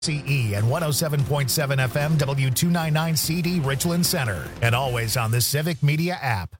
CE and 107.7 FM W299 CD Richland Center, and always on the Civic Media app.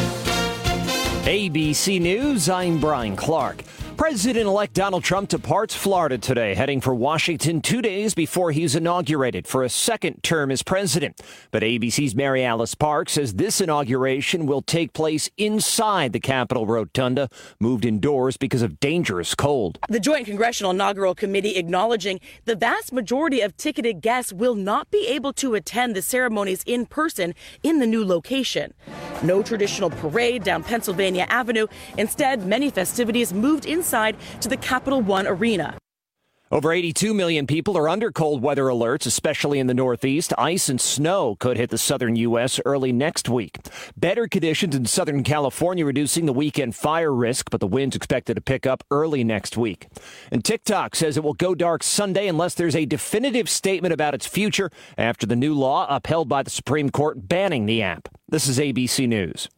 ABC News, I'm Brian Clark. President-elect Donald Trump departs Florida today, heading for Washington 2 days before he's inaugurated for a second term as president. But ABC's Mary Alice Park says this inauguration will take place inside the Capitol Rotunda, moved indoors because of dangerous cold. The Joint Congressional Inaugural Committee acknowledging the vast majority of ticketed guests will not be able to attend the ceremonies in person in the new location. No traditional parade down Pennsylvania Avenue. Instead, many festivities moved inside to the Capital One Arena. Over 82 million people are under cold weather alerts, especially in the Northeast. Ice and snow could hit the southern U.S. early next week. Better conditions in Southern California, reducing the weekend fire risk, but the wind's expected to pick up early next week. And TikTok says it will go dark Sunday unless there's a definitive statement about its future after the new law upheld by the Supreme Court banning the app. This is ABC News.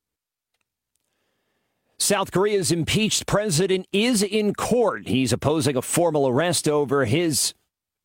South Korea's impeached president is in court. He's opposing a formal arrest over his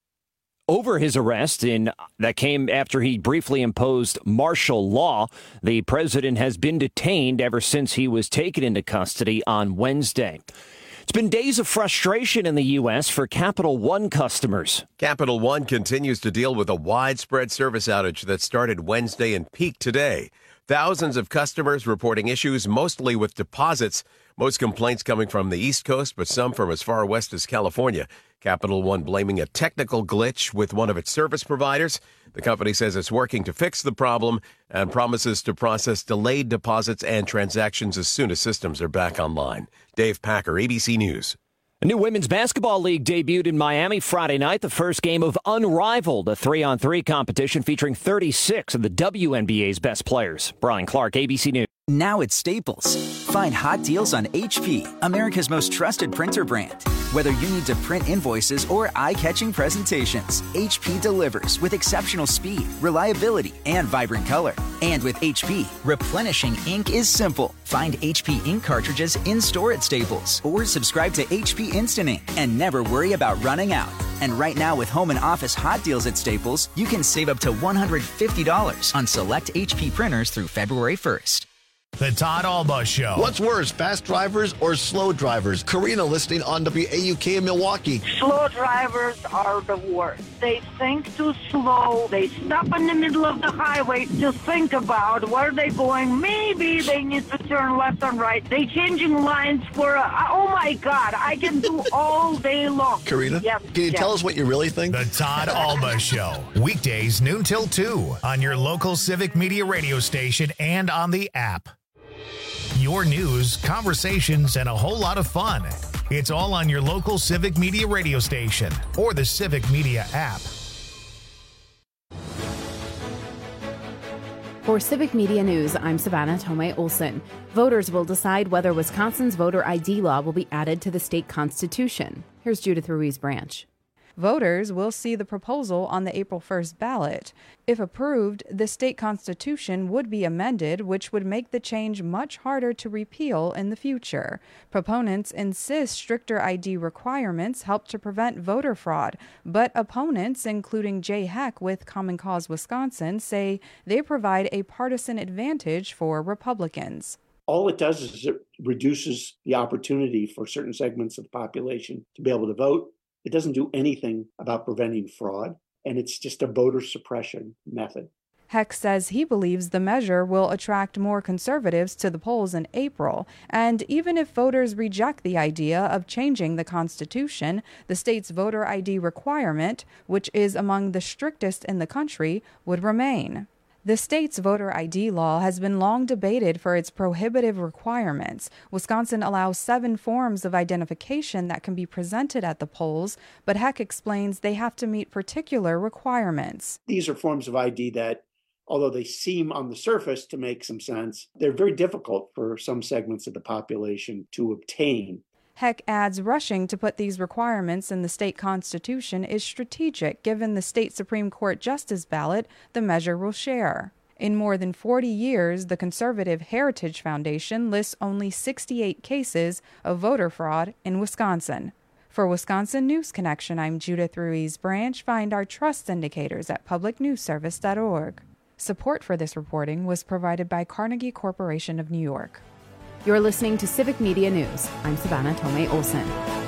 arrest that came after he briefly imposed martial law. The president has been detained ever since he was taken into custody on Wednesday. It's been days of frustration in the U.S. for Capital One customers. Capital One continues to deal with a widespread service outage that started Wednesday and peaked today. Thousands of customers reporting issues, mostly with deposits. Most complaints coming from the East Coast, but some from as far west as California. Capital One blaming a technical glitch with one of its service providers. The company says it's working to fix the problem and promises to process delayed deposits and transactions as soon as systems are back online. Dave Packer, ABC News. A new women's basketball league debuted in Miami Friday night, the first game of Unrivaled, a 3-on-3 competition featuring 36 of the WNBA's best players. Brian Clark, ABC News. Now at Staples, find hot deals on HP, America's most trusted printer brand. Whether you need to print invoices or eye-catching presentations, HP delivers with exceptional speed, reliability, and vibrant color. And with HP, replenishing ink is simple. Find HP ink cartridges in-store at Staples or subscribe to HP Instant Ink and never worry about running out. And right now with home and office hot deals at Staples, you can save up to $150 on select HP printers through February 1st. The Todd Alba Show. What's worse, fast drivers or slow drivers? Karina listening on WAUK in Milwaukee. Slow drivers are the worst. They think too slow. They stop in the middle of the highway to think about where they're going. Maybe they need to turn left and right. They changing lines for oh my God, I can do all day long. Karina, yes, can you tell us what you really think? The Todd Alba Show. Weekdays noon till 2 on your local Civic Media radio station and on the app. Your news, conversations, and a whole lot of fun. It's all on your local Civic Media radio station or the Civic Media app. For Civic Media News, I'm Savannah Tomei Olson. Voters will decide whether Wisconsin's voter ID law will be added to the state constitution. Here's Judith Ruiz-Branch. Voters will see the proposal on the April 1st ballot. If approved, the state constitution would be amended, which would make the change much harder to repeal in the future. Proponents insist stricter ID requirements help to prevent voter fraud, but opponents, including Jay Heck with Common Cause Wisconsin, say they provide a partisan advantage for Republicans. All it does is it reduces the opportunity for certain segments of the population to be able to vote. It doesn't do anything about preventing fraud, and it's just a voter suppression method. Heck says he believes the measure will attract more conservatives to the polls in April, and even if voters reject the idea of changing the Constitution, the state's voter ID requirement, which is among the strictest in the country, would remain. The state's voter ID law has been long debated for its prohibitive requirements. Wisconsin allows 7 forms of identification that can be presented at the polls, but Heck explains they have to meet particular requirements. These are forms of ID that, although they seem on the surface to make some sense, they're very difficult for some segments of the population to obtain. Heck adds rushing to put these requirements in the state constitution is strategic given the state Supreme Court justice ballot the measure will share. In more than 40 years, the conservative Heritage Foundation lists only 68 cases of voter fraud in Wisconsin. For Wisconsin News Connection, I'm Judith Ruiz Branch. Find our trust indicators at publicnewsservice.org. Support for this reporting was provided by Carnegie Corporation of New York. You're listening to Civic Media News. I'm Savannah Tomei Olson.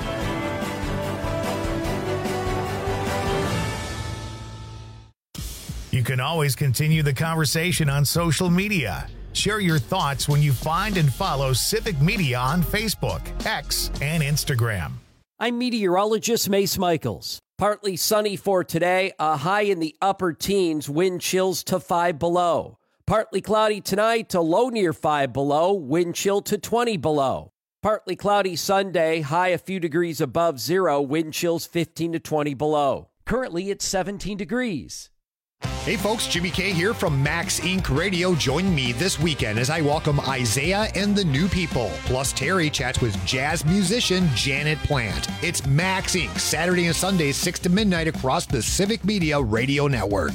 You can always continue the conversation on social media. Share your thoughts when you find and follow Civic Media on Facebook, X, and Instagram. I'm meteorologist Mace Michaels. Partly sunny for today, a high in the upper teens, wind chills to 5 below. Partly cloudy tonight, a low near 5 below, wind chill to 20 below. Partly cloudy Sunday, high a few degrees above zero, wind chills 15 to 20 below. Currently it's 17 degrees. Hey folks, Jimmy K here from Max Inc. Radio. Join me this weekend as I welcome Isaiah and the New People. Plus Terry chats with jazz musician Janet Plant. It's Max Inc. Saturday and Sunday, 6 to midnight across the Civic Media Radio Network.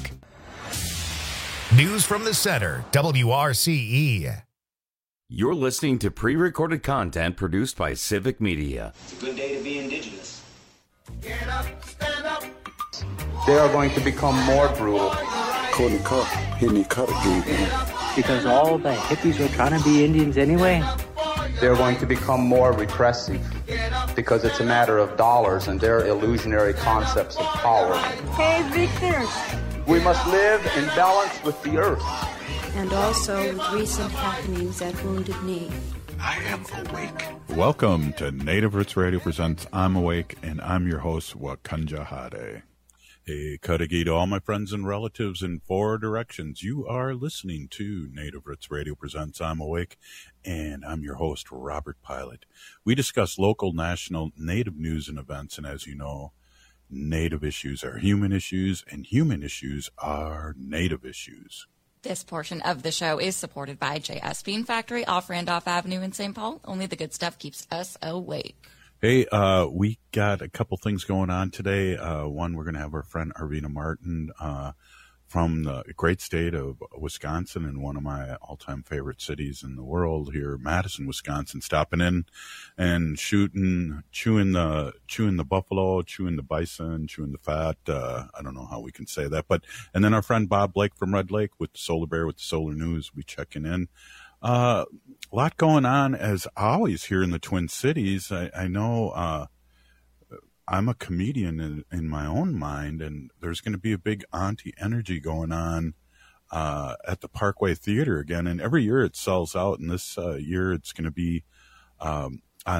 News from the Center, WRCE. You're listening to pre-recorded content produced by Civic Media. It's a good day to be indigenous. Get up, stand up. They are going to become more brutal. Couldn't cut, hitting cut again. Because all the hippies were trying to be Indians anyway. They're going to become more repressive because it's a matter of dollars and their illusionary concepts of power. Hey, Victor. We must live in balance with the earth. And also with recent happenings at Wounded Knee. I am awake. Welcome to Native Roots Radio presents I'm Awake, and I'm your host, Wakanja Hade. Hey, Kadagi to all my friends and relatives in 4 directions. You are listening to Native Roots Radio presents I'm Awake, and I'm your host, Robert Pilot. We discuss local, national, Native news and events, and as you know, Native issues are human issues, and human issues are Native issues. This portion of the show is supported by JS Bean Factory off Randolph Avenue in St. Paul. Only the good stuff keeps us awake. Hey, we got a couple things going on today. One, we're going to have our friend Arvina Martin from the great state of Wisconsin, and one of my all-time favorite cities in the world here, Madison, Wisconsin, stopping in and chewing the buffalo, chewing the bison, chewing the fat. I don't know how we can say that, and then our friend Bob Blake from Red Lake with the Solar Bear with the Solar News will be checking in. A lot going on as always here in the Twin Cities. I know I'm a comedian in my own mind, and there's going to be a big auntie energy going on at the Parkway Theater again. And every year it sells out, and this year it's going to be on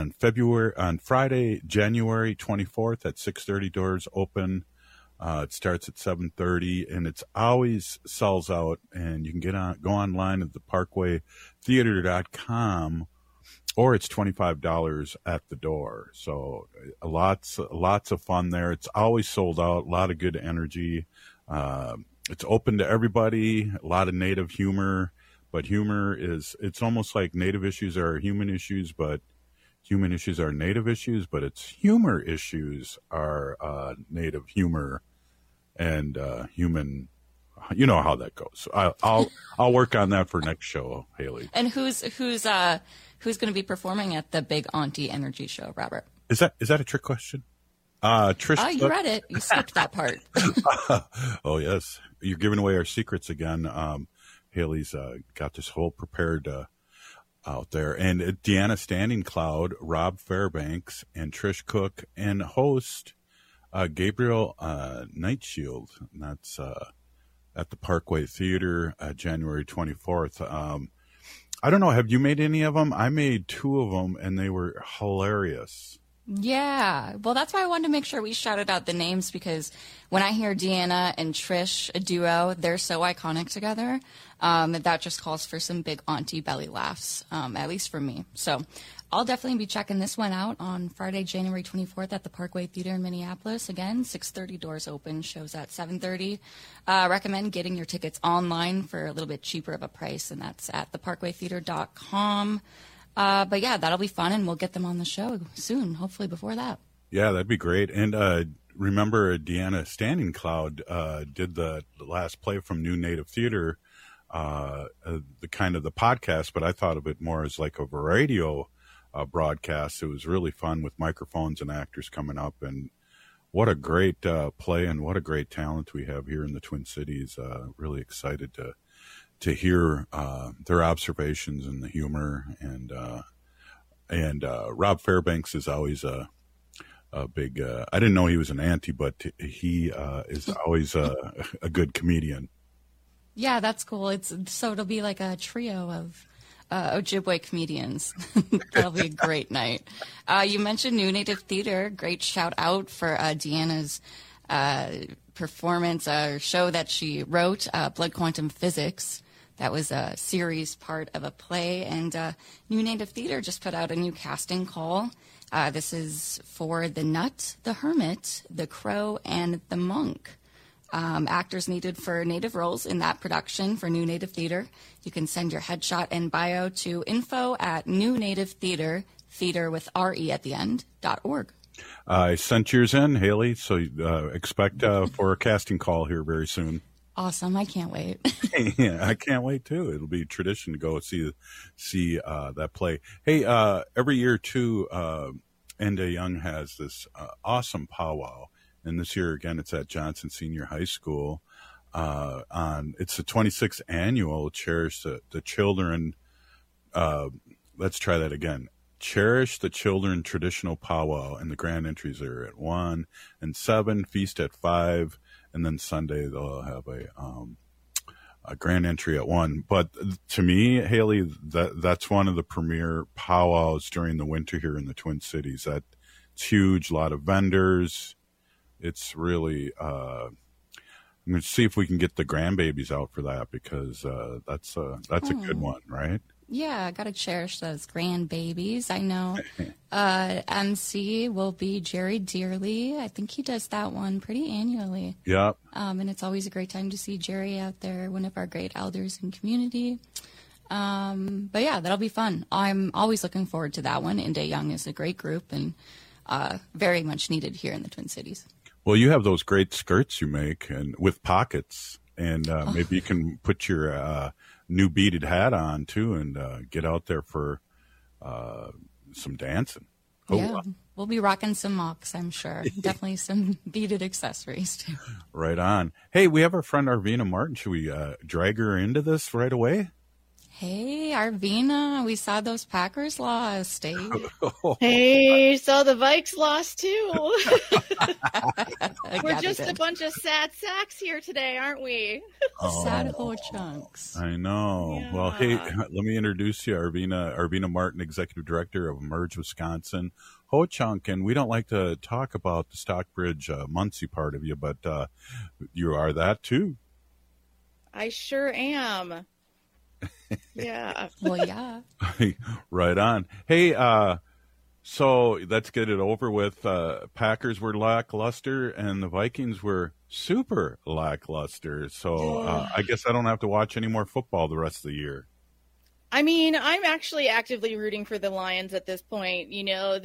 Friday, January 24th at 6:30. Doors open. It starts at 7:30, and it's always sells out. And you can go online at theparkwaytheater.com, or it's $25 at the door. So lots of fun there. It's always sold out. A lot of good energy. It's open to everybody. A lot of Native humor, but it's almost like Native issues are human issues, but human issues are Native issues, but it's humor issues are Native humor and human. You know how that goes. I'll work on that for next show, Haley. And who's going to be performing at the Big Auntie Energy Show, Robert? Is that a trick question? Trish. Oh, you read it. You skipped that part. Oh yes, you're giving away our secrets again. Haley's got this whole prepared out there, and Deanna Standing Cloud, Rob Fairbanks, and Trish Cook, and host Gabriel Nightshield. And that's at the Parkway Theater, January 24th. I don't know. Have you made any of them? I made 2 of them, and they were hilarious. Yeah. Well, that's why I wanted to make sure we shouted out the names, because when I hear Deanna and Trish, a duo, they're so iconic together. That just calls for some big auntie belly laughs, at least for me. So I'll definitely be checking this one out on Friday, January 24th at the Parkway Theater in Minneapolis. Again, 6:30 doors open, shows at 7:30. Recommend getting your tickets online for a little bit cheaper of a price, and that's at theparkwaytheater.com. But yeah, that'll be fun, and we'll get them on the show soon, hopefully before that. Yeah, that'd be great. And remember, Deanna Standing Cloud did the last play from New Native Theater, the kind of the podcast, but I thought of it more as like a radio broadcast. It was really fun with microphones and actors coming up, and what a great play and what a great talent we have here in the Twin Cities. Really excited to hear their observations and the humor, and Rob Fairbanks is always a big. I didn't know he was an auntie, but he is always a good comedian. Yeah, that's cool. It'll be like a trio of Ojibwe comedians. That'll be a great night. You mentioned New Native Theater. Great shout out for Deanna's performance, show that she wrote, Blood Quantum Physics. That was a series part of a play, and New Native Theater just put out a new casting call. This is for The Nut, The Hermit, The Crow, and The Monk. Actors needed for native roles in that production for New Native Theater. You can send your headshot and bio to info@newnativetheater, theater with R-E at the end, .org. I sent yours in, Haley, so expect for a casting call here very soon. Awesome. I can't wait. Yeah, I can't wait too. It'll be tradition to go see that play. Hey, every year too, Enda Young has this awesome powwow, and this year again it's at Johnson Senior High School. It's the 26th annual Cherish the Children. Let's try that again. Cherish the Children traditional powwow, and the grand entries are at 1 and 7, feast at 5. And then Sunday they'll have a grand entry at 1. But to me, Haley, that's one of the premier powwows during the winter here in the Twin Cities. It's huge, a lot of vendors. It's really I'm going to see if we can get the grandbabies out for that, because that's a good one, right? Yeah, got to cherish those grandbabies. I know MC will be Jerry Dearly. I think he does that one pretty annually. Yep. And it's always a great time to see Jerry out there, one of our great elders in community. But yeah, that'll be fun. I'm always looking forward to that one. Enda Young is a great group and very much needed here in the Twin Cities. Well, you have those great skirts you make and with pockets, and maybe you can put your new beaded hat on too, and get out there for some dancing. Yeah, we'll be rocking some mocks, I'm sure. Definitely some beaded accessories too. Right on. Hey, we have our friend Arvina Martin. Should we drag her into this right away? Hey, Arvina, we saw those Packers lost. Hey, so the Vikes lost too. We're just a bunch of sad sacks here today, aren't we? Sad whole chunks. I know. Yeah. Well, hey, let me introduce you, Arvina Martin, Executive Director of Emerge Wisconsin, Ho-Chunk, and we don't like to talk about the Stockbridge Muncie part of you, but you are that too. I sure am. Yeah. Well, yeah. Right on. Hey, so let's get it over with. Packers were lackluster and the Vikings were super lackluster. So I guess I don't have to watch any more football the rest of the year. I mean, I'm actually actively rooting for the Lions at this point. You know,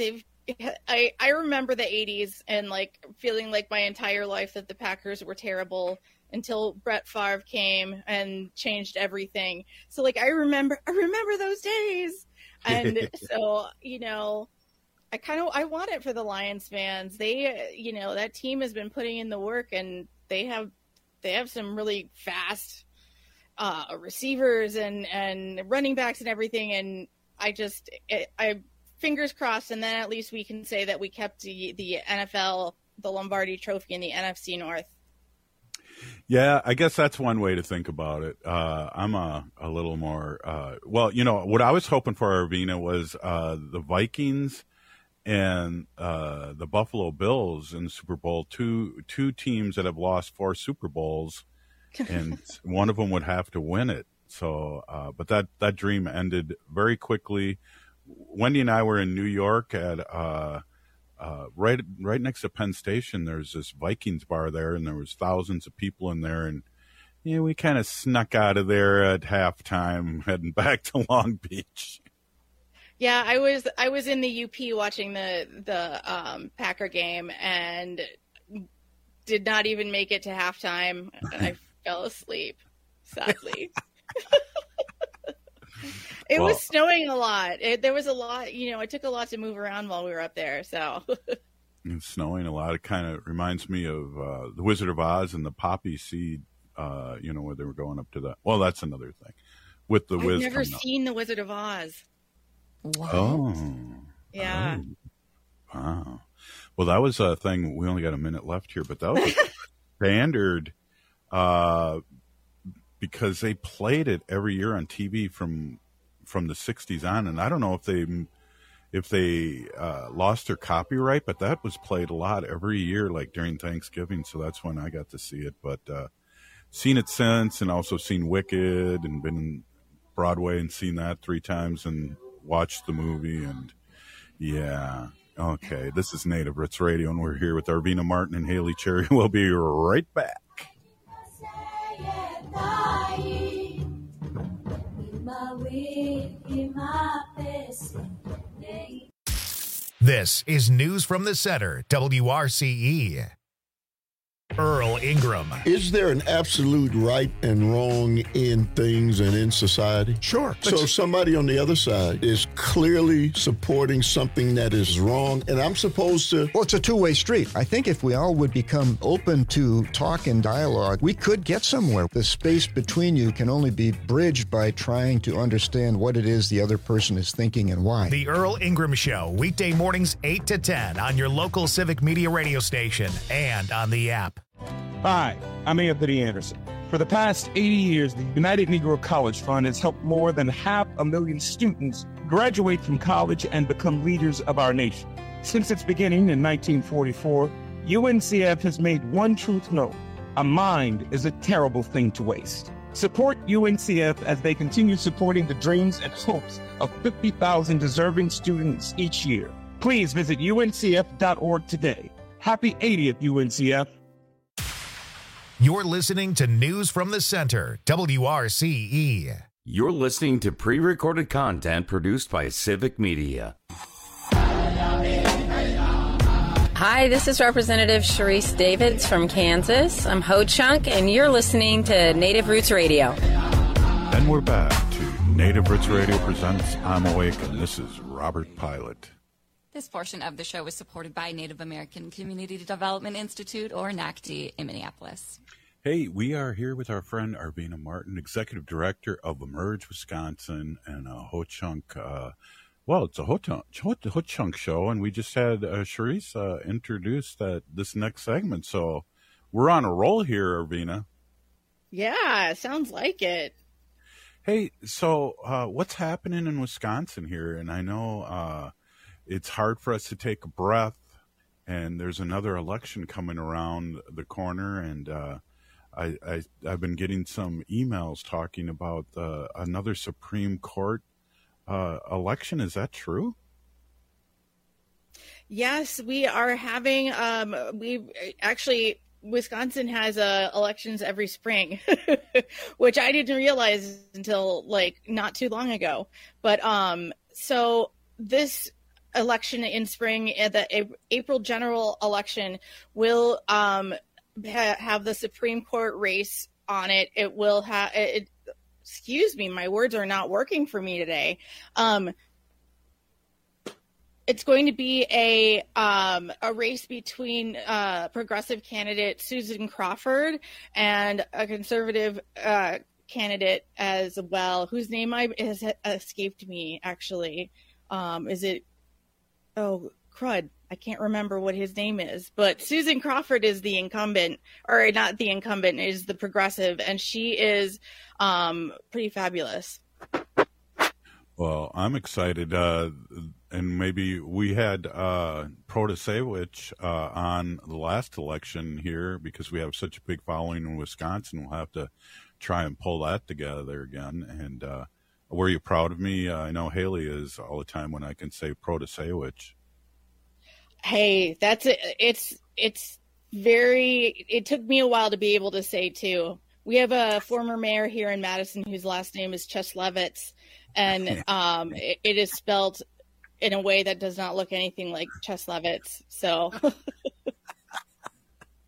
I remember the 80s and like feeling like my entire life that the Packers were terrible until Brett Favre came and changed everything. So like, I remember those days. And so, you know, I want it for the Lions fans. They, you know, that team has been putting in the work, and they have some really fast receivers and running backs and everything. And I fingers crossed. And then at least we can say that we kept the NFL, the Lombardi Trophy, in the NFC North. Yeah, I guess that's one way to think about it. I'm a little more, well, you know, what I was hoping for, Arvina, was the Vikings and the Buffalo Bills in the Super Bowl, two teams that have lost 4 Super Bowls, and one of them would have to win it. So, but that dream ended very quickly. Wendy and I were in New York at right next to Penn Station. There's this Vikings bar there, and there was thousands of people in there, and yeah, we kind of snuck out of there at halftime, heading back to Long Beach. Yeah, I was in the UP watching the Packer game and did not even make it to halftime, and I fell asleep, sadly. It was snowing a lot. There was a lot, it took a lot to move around while we were up there. So it's snowing a lot. It kind of reminds me of The Wizard of Oz and the poppy seed, where they were going up to that. Well, that's another thing. With the I've never seen The Wizard of Oz. What? Oh. Yeah. Oh. Wow. Well, that was a thing. We only got a minute left here, but that was standard because they played it every year on TV from the 60s on. And I don't know if they lost their copyright, but that was played a lot every year, like during Thanksgiving. So that's when I got to see it. But seen it since, and also seen Wicked, and been in Broadway and seen that 3 times and watched the movie. And yeah. Okay, this is Native Roots Radio, and we're here with Arvina Martin and Haley Cherry. We'll be right back. This is News from the Center, WRCE. Earl Ingram. Is there an absolute right and wrong in things and in society? Sure. So somebody on the other side is clearly supporting something that is wrong, and I'm supposed to... Well, it's a two-way street. I think if we all would become open to talk and dialogue, we could get somewhere. The space between you can only be bridged by trying to understand what it is the other person is thinking and why. The Earl Ingram Show, weekday mornings 8 to 10 on your local Civic Media radio station and on the app. Hi, I'm Anthony Anderson. For the past 80 years, the United Negro College Fund has helped more than 500,000 students graduate from college and become leaders of our nation. Since its beginning in 1944, UNCF has made one truth known: a mind is a terrible thing to waste. Support UNCF as they continue supporting the dreams and hopes of 50,000 deserving students each year. Please visit uncf.org today. Happy 80th, UNCF. You're listening to News from the Center, WRCE. You're listening to pre-recorded content produced by Civic Media. Hi, this is Representative Sharice Davids from Kansas. I'm Ho Chunk, and you're listening to Native Roots Radio. And we're back to Native Roots Radio presents I'm Awake, and this is Robert Pilot. This portion of the show is supported by Native American Community Development Institute, or NACD, in Minneapolis. Hey, we are here with our friend Arvina Martin, Executive Director of Emerge Wisconsin, and a Ho-Chunk, it's a Ho-Chunk show, and we just had Sharice introduce this next segment, so we're on a roll here, Arvina. Yeah, sounds like it. Hey, so what's happening in Wisconsin here? And I know it's hard for us to take a breath, and there's another election coming around the corner, and I've been getting some emails talking about another Supreme Court election. Is that true? Yes, we are having, Wisconsin has elections every spring, which I didn't realize until not too long ago. But so this election in spring, the April general election, will have the Supreme Court race on it. It will have excuse me, my words are not working for me today. It's going to be a race between progressive candidate Susan Crawford and a conservative candidate as well, whose name has escaped me, actually. Is it? Oh, crud. I can't remember what his name is, but Susan Crawford is the incumbent, or not the incumbent, is the progressive, and she is pretty fabulous. Well, I'm excited, and maybe we had Protasewicz on the last election here because we have such a big following in Wisconsin. We'll have to try and pull that together again. And were you proud of me? I know Haley is all the time when I can say Protasewicz. Hey, that's it. It took me a while to be able to say too. We have a former mayor here in Madison whose last name is Cheslevitz, and it is spelled in a way that does not look anything like Cheslevitz. So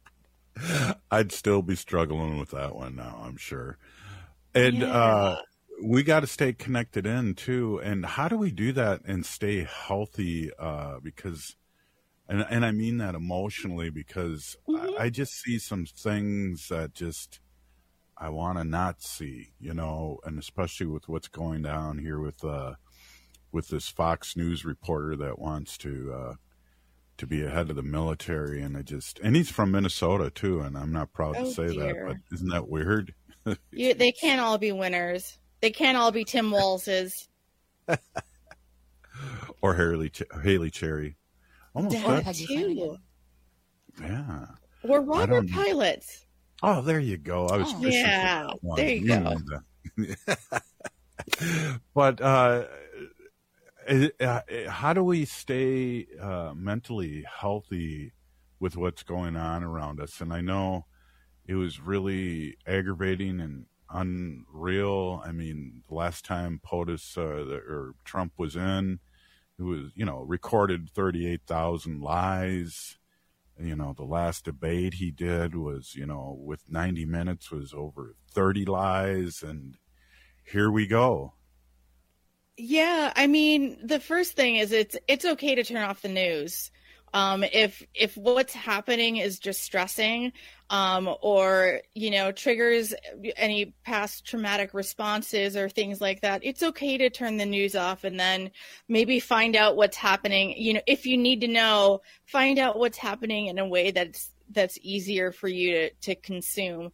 I'd still be struggling with that one now, I'm sure. And we got to stay connected in too. And how do we do that and stay healthy? Because, and I mean that emotionally, because I just see some things that just I want to not see, you know, and especially with what's going down here with this Fox News reporter that wants to be ahead of the military, and and he's from Minnesota too, and I'm not proud to say that, but isn't that weird? They can't all be winners. They can't all be Tim Walz's. Or Haley Cherry. Almost that too. Yeah. Or Robert Pilots. Oh, there you go. I was fishing for that one. There you go. But how do we stay mentally healthy with what's going on around us? And I know it was really aggravating and unreal. I mean, the last time POTUS or Trump was in, it was, you know, recorded 38,000 lies. You know, the last debate he did was, you know, with 90 minutes was over 30 lies. And here we go. Yeah, I mean, the first thing is it's okay to turn off the news. If what's happening is distressing, or, you know, triggers any past traumatic responses or things like that, it's okay to turn the news off and then maybe find out what's happening. You know, if you need to know, find out what's happening in a way that's easier for you to consume.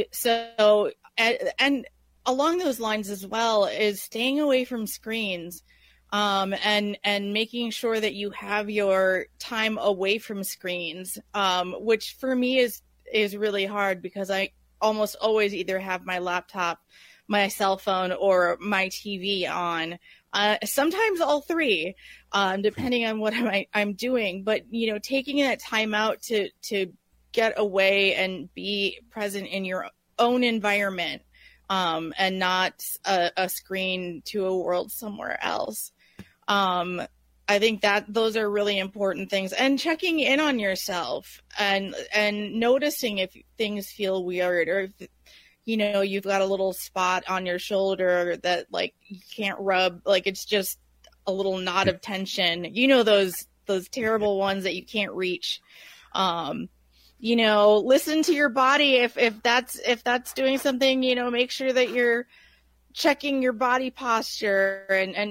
And along those lines as well is staying away from screens. And making sure that you have your time away from screens, which for me is really hard because I almost always either have my laptop, my cell phone, or my TV on. Sometimes all three, depending on what I'm doing. But, you know, taking that time out to get away and be present in your own environment, and not a screen to a world somewhere else. I think that those are really important things, and checking in on yourself and noticing if things feel weird, or if, you know, you've got a little spot on your shoulder that like you can't rub, like it's just a little knot of tension, you know, those terrible ones that you can't reach. You know, listen to your body. If that's doing something, you know, make sure that you're checking your body posture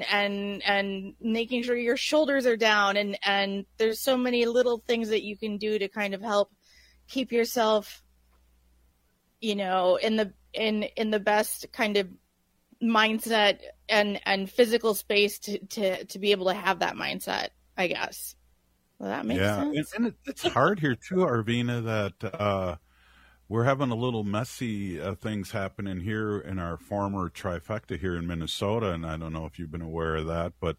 and making sure your shoulders are down, and there's so many little things that you can do to kind of help keep yourself, you know, in the best kind of mindset and physical space to be able to have that mindset, I guess. Well, that makes sense. And it's hard here too, Arvina, that we're having a little messy things happening here in our former trifecta here in Minnesota, and I don't know if you've been aware of that, but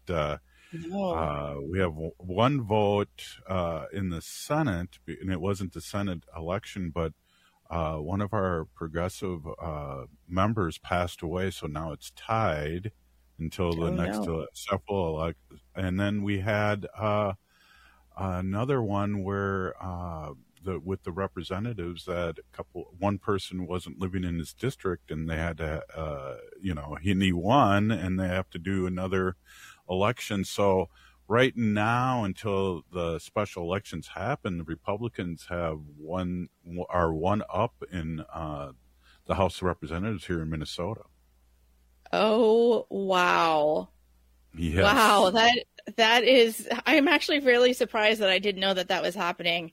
we have one vote in the Senate, and it wasn't the Senate election, but one of our progressive members passed away, so now it's tied until the next several elections. And then we had another one where with the representatives that one person wasn't living in his district, and they had to, you know, he won, and they have to do another election. So right now, until the special elections happen, the Republicans are one up in the House of Representatives here in Minnesota. Oh, wow. Yes. Wow, that is, I'm actually fairly surprised that I didn't know that was happening.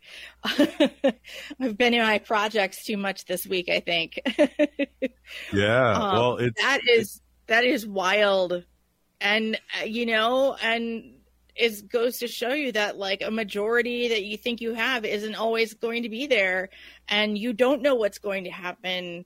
I've been in my projects too much this week, I think. Yeah, well, that is wild. And, you know, and it goes to show you that like a majority that you think you have isn't always going to be there, and you don't know what's going to happen.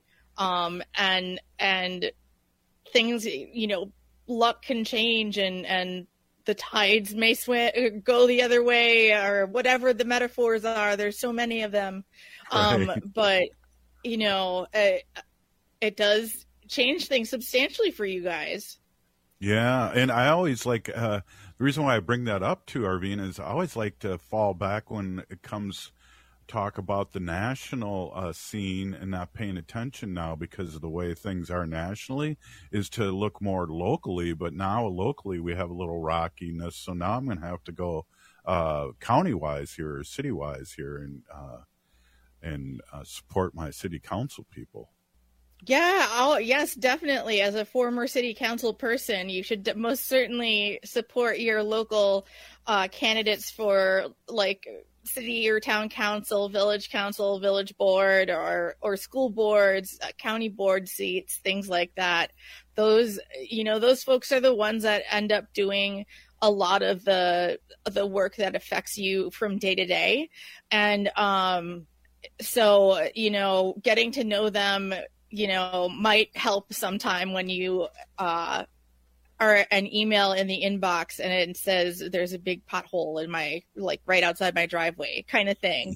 And things, you know, luck can change, and the tides may go the other way, or whatever the metaphors are. There's so many of them. Right. But, you know, it does change things substantially for you guys. Yeah. And I always like, the reason why I bring that up to Arvina is I always like to fall back when it comes talk about the national scene and not paying attention now because of the way things are nationally, is to look more locally. But now locally we have a little rockiness. So now I'm going to have to go county-wise here or city-wise here and support my city council people. Yeah, yes, definitely. As a former city council person, you should most certainly support your local candidates for like city or town council, village board, or school boards, county board seats, things like that. Those folks are the ones that end up doing a lot of the work that affects you from day to day. And so, getting to know them, might help sometime when you are an email in the inbox and it says there's a big pothole in my, like, right outside my driveway kind of thing.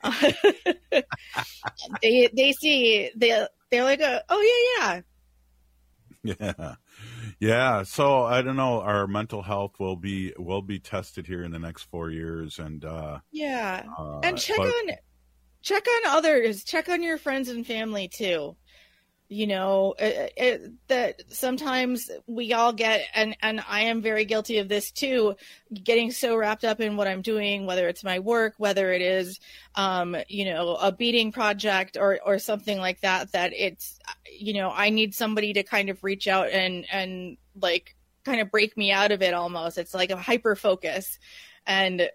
They see, they're like, oh yeah. Yeah. So I don't know, our mental health will be tested here in the next 4 years. And and check on others, check on your friends and family too. That sometimes we all get, and I am very guilty of this too, getting so wrapped up in what I'm doing, whether it's my work, whether it is, a beading project or something like that, that it's, I need somebody to kind of reach out and like kind of break me out of it almost. It's like a hyper focus. And,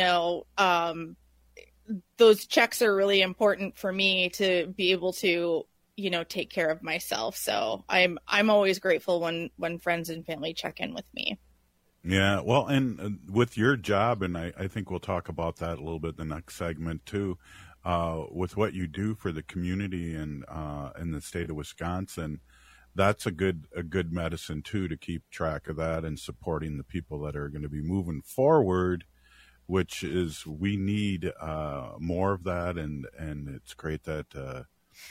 those checks are really important for me to be able to, take care of myself. So I'm always grateful when friends and family check in with me. Yeah. Well, and with your job, and I think we'll talk about that a little bit in the next segment too, with what you do for the community and in the state of Wisconsin, that's a good medicine too, to keep track of that and supporting the people that are going to be moving forward, which is, we need more of that. And it's great that,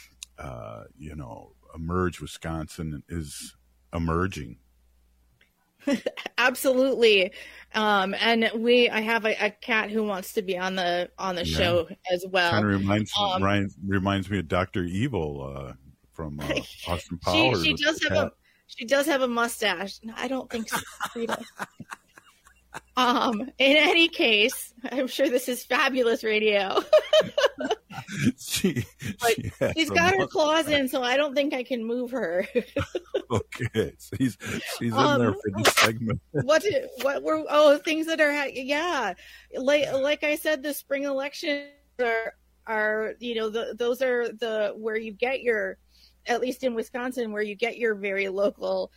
Emerge Wisconsin is emerging. Absolutely. And I have a cat who wants to be on the show as well. Kind of reminds me of Dr. Evil from Austin Powers. She does have a mustache. No, I don't think so. In any case, I'm sure this is fabulous radio. She's got her claws in, so I don't think I can move her. Okay, so she's in there for this segment. What were things that are like I said, the spring elections are those are the where you get your, at least in Wisconsin, where you get your very local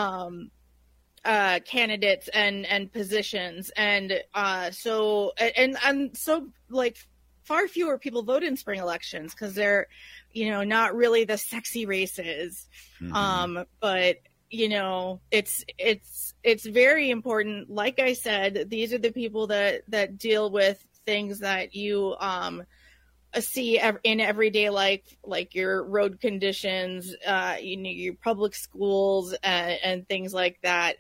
candidates and positions, and so like far fewer people vote in spring elections because they're not really the sexy races. But it's very important. Like I said, these are the people that deal with things that you see in everyday life, like your road conditions, your public schools, and things like that.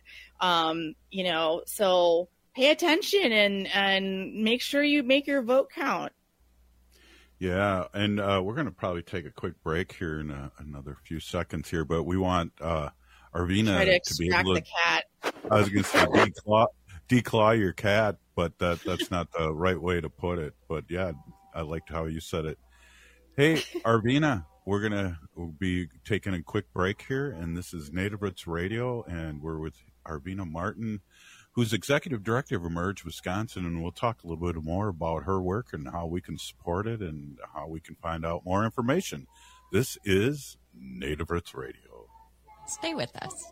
So pay attention and make sure you make your vote count. Yeah, and we're going to probably take a quick break here in another few seconds here, but we want Arvina to be able to. The cat. I was going to say declaw your cat, but that's not the right way to put it. But yeah, I liked how you said it. Hey, Arvina, we'll be taking a quick break here, and this is Native Roots Radio, and we're with Arvina Martin, who's Executive Director of Emerge Wisconsin, and we'll talk a little bit more about her work and how we can support it and how we can find out more information. This is Native Roots Radio. Stay with us.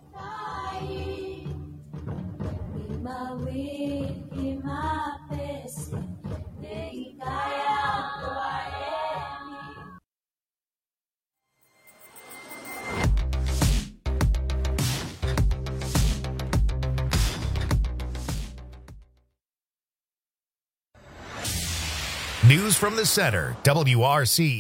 News from the Center,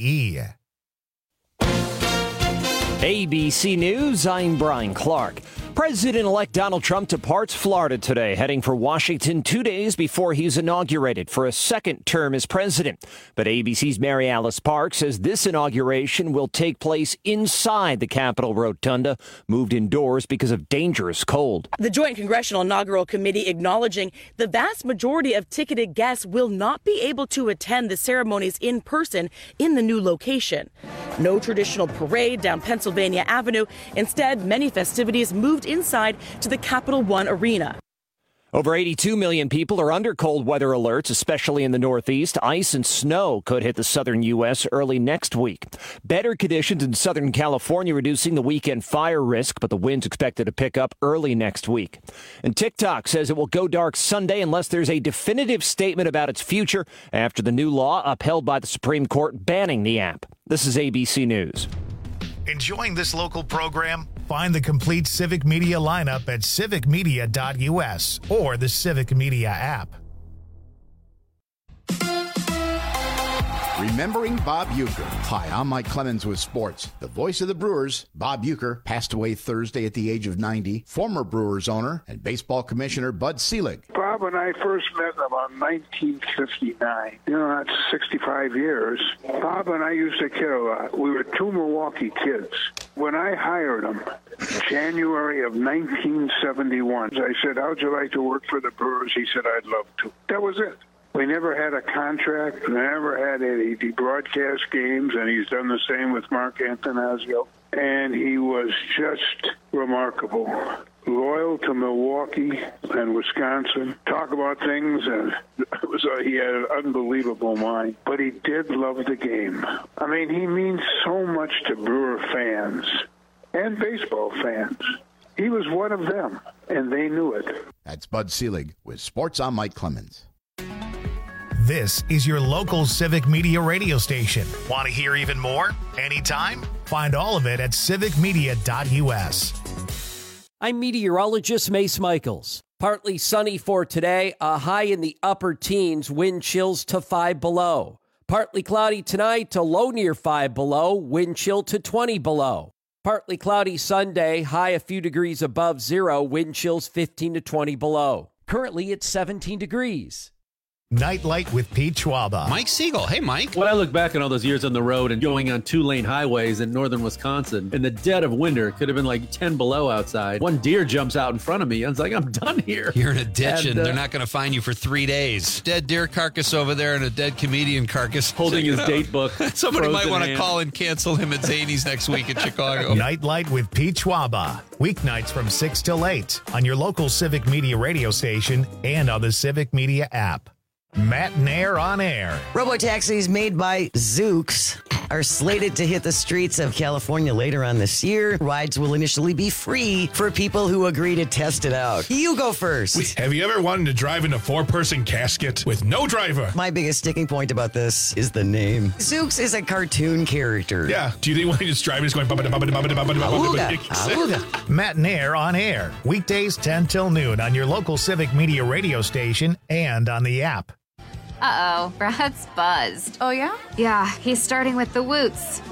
WRCE. ABC News, I'm Brian Clark. President-elect Donald Trump departs Florida today, heading for Washington 2 days before he's inaugurated for a second term as president. But ABC's Mary Alice Park says this inauguration will take place inside the Capitol Rotunda, moved indoors because of dangerous cold. The Joint Congressional Inaugural Committee acknowledging the vast majority of ticketed guests will not be able to attend the ceremonies in person in the new location. No traditional parade down Pennsylvania Avenue. Instead, many festivities moved inside to the Capital One Arena. Over 82 million people are under cold weather alerts, especially in the Northeast. Ice and snow could hit the southern U.S. early next week. Better conditions in Southern California reducing the weekend fire risk, but the wind's expected to pick up early next week. And TikTok says it will go dark Sunday unless there's a definitive statement about its future after the new law upheld by the Supreme Court banning the app. This is ABC News. Enjoying this local program? Find the complete Civic Media lineup at civicmedia.us or the Civic Media app. Remembering Bob Uecker. Hi, I'm Mike Clemens with sports. The voice of the Brewers, Bob Uecker, passed away Thursday at the age of 90. Former Brewers owner and baseball commissioner Bud Selig. Bob and I first met about 1959. You know, that's 65 years. Bob and I used to kid a lot. We were two Milwaukee kids. When I hired him, January of 1971, I said, how'd you like to work for the Brewers? He said, I'd love to. That was it. We never had a contract, never had any broadcast games, and he's done the same with Mark Antanasio. And he was just remarkable. Loyal to Milwaukee and Wisconsin. Talk about things, and he had an unbelievable mind. But he did love the game. I mean, he means so much to Brewer fans and baseball fans. He was one of them, and they knew it. That's Bud Selig with Sports. I'm Mike Clemens. This is your local Civic Media radio station. Want to hear even more? Anytime? Find all of it at civicmedia.us. I'm meteorologist Mace Michaels. Partly sunny for today, a high in the upper teens, wind chills to 5 below. Partly cloudy tonight to low near 5 below, wind chill to 20 below. Partly cloudy Sunday, high a few degrees above zero, wind chills 15 to 20 below. Currently it's 17 degrees. Nightlight with Pete Schwaba. Mike Siegel. Hey, Mike. When I look back on all those years on the road and going on 2-lane highways in northern Wisconsin, in the dead of winter, it could have been like 10 below outside. One deer jumps out in front of me. I was like, I'm done here. You're in a ditch and they're not going to find you for 3 days. Dead deer carcass over there and a dead comedian carcass. Holding his date book. Somebody might want to call and cancel him at Zany's next week in Chicago. Nightlight with Pete Schwaba. Weeknights from 6 till 8 on your local Civic Media radio station and on the Civic Media app. Matt Nair on air. Robotaxis made by Zoox are slated to hit the streets of California later on this year. Rides will initially be free for people who agree to test it out. You go first. Wait, have you ever wanted to drive in a 4-person casket with no driver? My biggest sticking point about this is the name. Zoox is a cartoon character. Yeah. Do you think when he just driving is going Awooga. Matt Nair on air. Weekdays 10 till noon on your local Civic Media radio station and on the app. Uh-oh, Brad's buzzed. Oh, yeah? Yeah, he's starting with the woots.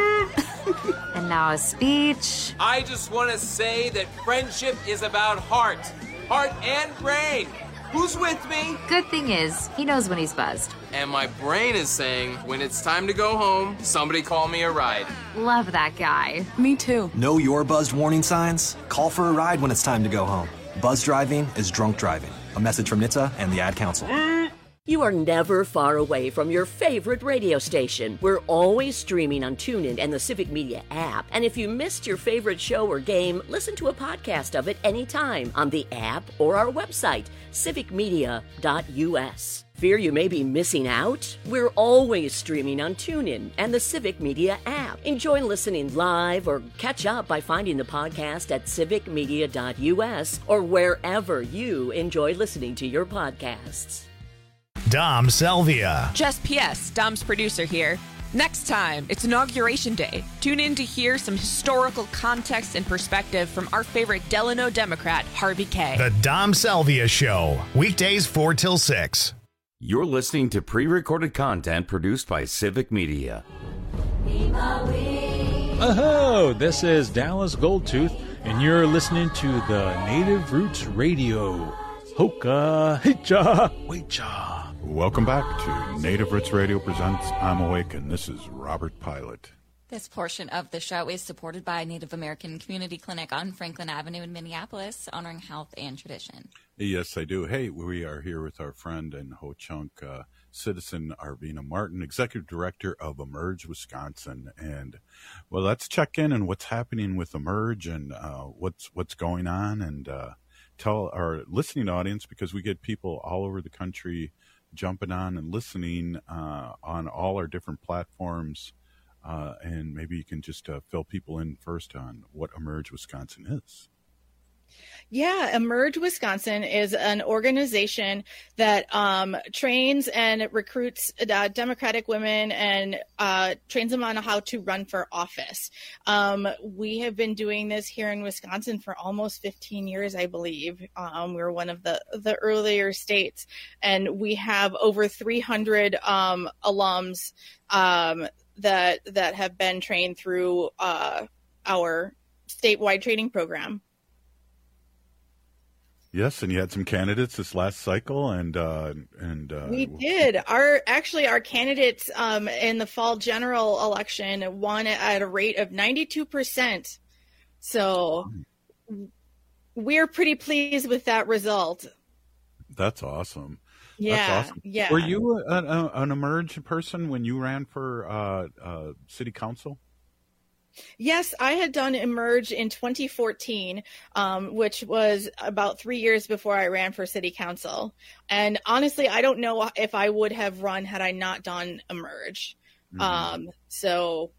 And now a speech. I just want to say that friendship is about heart and brain. Who's with me? Good thing is, he knows when he's buzzed. And my brain is saying, when it's time to go home, somebody call me a ride. Love that guy. Me too. Know your buzzed warning signs? Call for a ride when it's time to go home. Buzz driving is drunk driving. A message from NHTSA and the Ad Council. You are never far away from your favorite radio station. We're always streaming on TuneIn and the Civic Media app. And if you missed your favorite show or game, listen to a podcast of it anytime on the app or our website, civicmedia.us. Fear you may be missing out? We're always streaming on TuneIn and the Civic Media app. Enjoy listening live or catch up by finding the podcast at civicmedia.us or wherever you enjoy listening to your podcasts. Dom Salvia. Just P.S. Dom's producer here. Next time, it's Inauguration Day. Tune in to hear some historical context and perspective from our favorite Delano Democrat, Harvey K. The Dom Salvia Show. Weekdays 4 till 6. You're listening to pre-recorded content produced by Civic Media. Oh, this is Dallas Goldtooth, and you're listening to the Native Roots Radio. Hoka Hicha Wecha. Welcome back to Native Roots Radio presents I'm Awake, and this is Robert Pilot. This portion of the show is supported by Native American Community Clinic on Franklin Avenue in Minneapolis, honoring health and tradition. Yes, I do. Hey, we are here with our friend and Ho-Chunk citizen Arvina Martin, Executive Director of Emerge Wisconsin. And, well, let's check in on what's happening with Emerge and what's going on, and tell our listening audience, because we get people all over the country jumping on and listening on all our different platforms. And maybe you can just fill people in first on what Emerge Wisconsin is. Yeah, Emerge Wisconsin is an organization that trains and recruits Democratic women and trains them on how to run for office. We have been doing this here in Wisconsin for almost 15 years, I believe. We're one of the earlier states, and we have over 300 alums that have been trained through our statewide training program. Yes, and you had some candidates this last cycle, and we did. Our candidates in the fall general election won at a rate of 92%. So we're pretty pleased with that result. That's awesome. Yeah, that's awesome. Yeah. Were you an Emerge person when you ran for city council? Yes, I had done Emerge in 2014, which was about 3 years before I ran for city council. And honestly, I don't know if I would have run had I not done Emerge. Mm-hmm. So